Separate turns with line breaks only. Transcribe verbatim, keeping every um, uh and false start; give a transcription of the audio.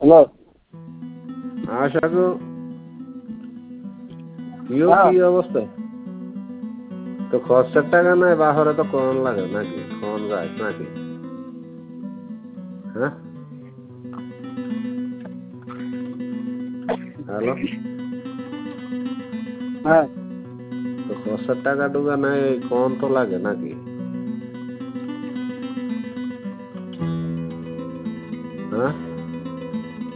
hello
আশাকু কিও
হ্যাঁ
কি অবস্থা তো খরচের টাকা নাই বাহরে তো কোন লাগে নাকি কোন যায় নাকি হ্যাঁ হ্যালো
হ্যাঁ
তো খরচের টাকা টুকা নাই কোন তো লাগে নাকি